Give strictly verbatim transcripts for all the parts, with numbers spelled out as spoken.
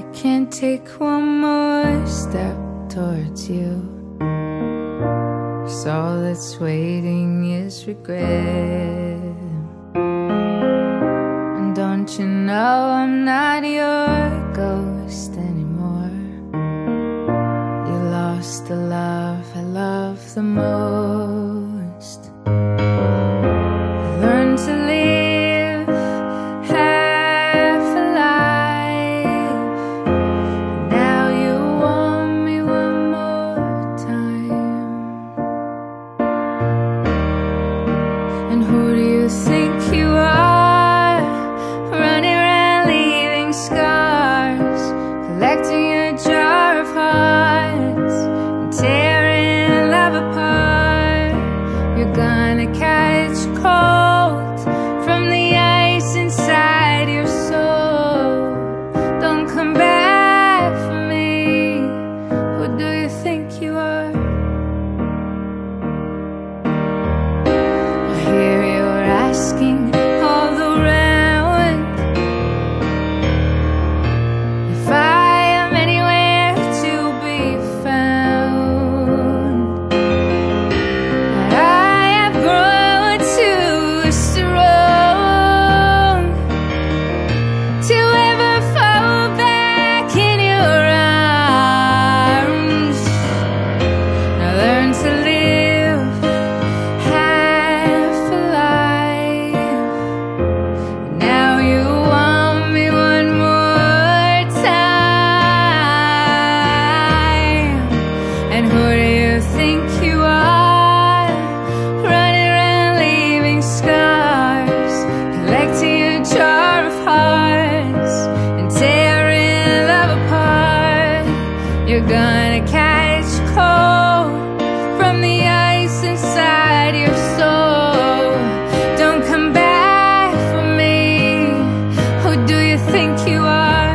can't take one more step towards you, 'cause all that's waiting is regret. And don't you know I'm not your ghost anymore? You lost the love I love the most. I learned to live half a life. Now you want me one more time. And who do you think you are, running around leaving scars, collecting a jar of hearts and tearing love apart? You're gonna catch cold from the ice inside your soul. Don't come back for me. Who do you think you are? I hear you're asking all around if I am anywhere to be found. But I have grown too strong to ever fall back in your arms. I learned to live half a life. Now you want me one more time. And who do you think you are, running around leaving scars, collecting a jar of hearts and tearing love apart? You're gonna catch cold from the ice inside your soul. Don't come back for me. Who do you think you are?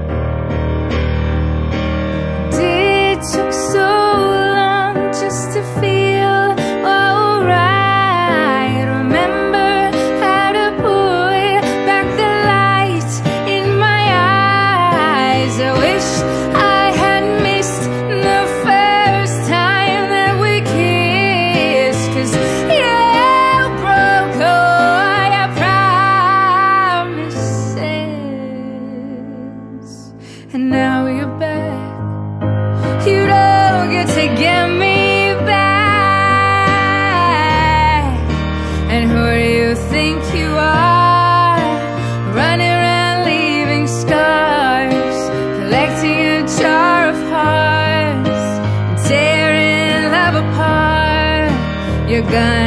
It took so long just to feel alright. Remember how to put back the light in my eyes. I wish I had missed the first time that we kissed, 'cause you broke all your promises. And now you're back. You don't get to get me back. And who do you think you are, running around leaving scars, collecting a jar of hearts and tearing love apart? You're gonna